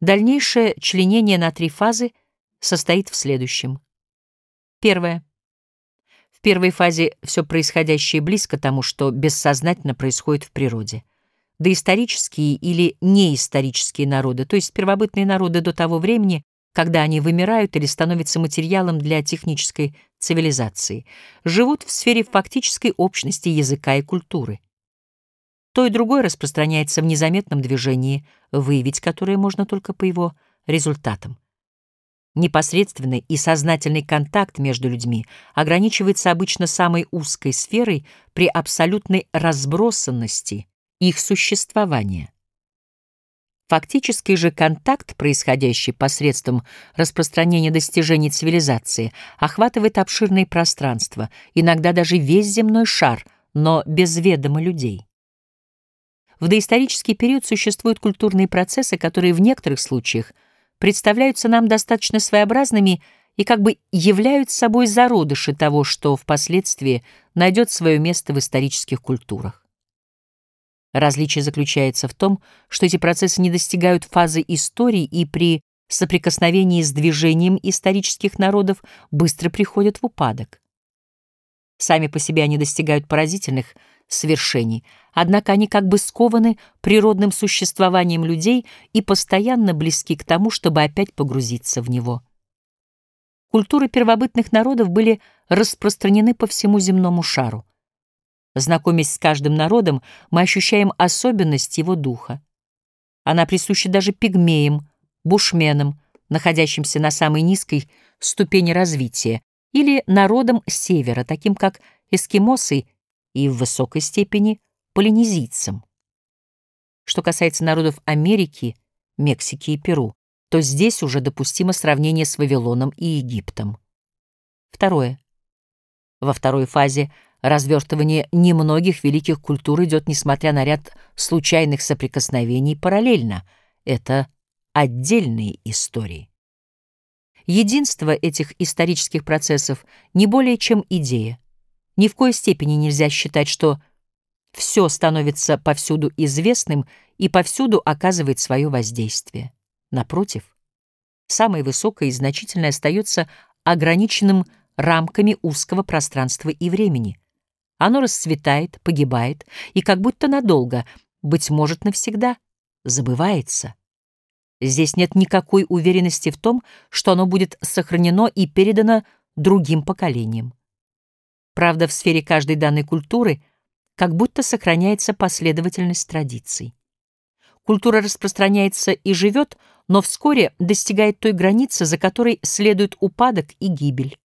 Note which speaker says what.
Speaker 1: Дальнейшее членение на 3 фазы состоит в следующем. Первое. В первой фазе все происходящее близко тому, что бессознательно происходит в природе. Доисторические или неисторические народы, то есть первобытные народы до того времени, когда они вымирают или становятся материалом для технической цивилизации, живут в сфере фактической общности языка и культуры. То и другое распространяется в незаметном движении, выявить которое можно только по его результатам. Непосредственный и сознательный контакт между людьми ограничивается обычно самой узкой сферой при абсолютной разбросанности их существования. Фактический же контакт, происходящий посредством распространения достижений цивилизации, охватывает обширные пространства, иногда даже весь земной шар, но без ведома людей. В доисторический период существуют культурные процессы, которые в некоторых случаях представляются нам достаточно своеобразными и как бы являются собой зародыши того, что впоследствии найдет свое место в исторических культурах. Различие заключается в том, что эти процессы не достигают фазы истории и при соприкосновении с движением исторических народов быстро приходят в упадок. Сами по себе они достигают поразительных свершений, однако они как бы скованы природным существованием людей и постоянно близки к тому, чтобы опять погрузиться в него. Культуры первобытных народов были распространены по всему земному шару. Знакомясь с каждым народом, мы ощущаем особенность его духа. Она присуща даже пигмеям, бушменам, находящимся на самой низкой ступени развития, или народам севера, таким как эскимосы и в высокой степени полинезийцам. Что касается народов Америки, Мексики и Перу, то здесь уже допустимо сравнение с Вавилоном и Египтом. Второе. Во второй фазе развертывание немногих великих культур идет, несмотря на ряд случайных соприкосновений, параллельно. Это отдельные истории. Единство этих исторических процессов не более чем идея. Ни в коей степени нельзя считать, что все становится повсюду известным и повсюду оказывает свое воздействие. Напротив, самое высокое и значительное остается ограниченным рамками узкого пространства и времени. Оно расцветает, погибает и как будто надолго, быть может, навсегда, забывается. Здесь нет никакой уверенности в том, что оно будет сохранено и передано другим поколениям. Правда, в сфере каждой данной культуры как будто сохраняется последовательность традиций. Культура распространяется и живет, но вскоре достигает той границы, за которой следует упадок и гибель.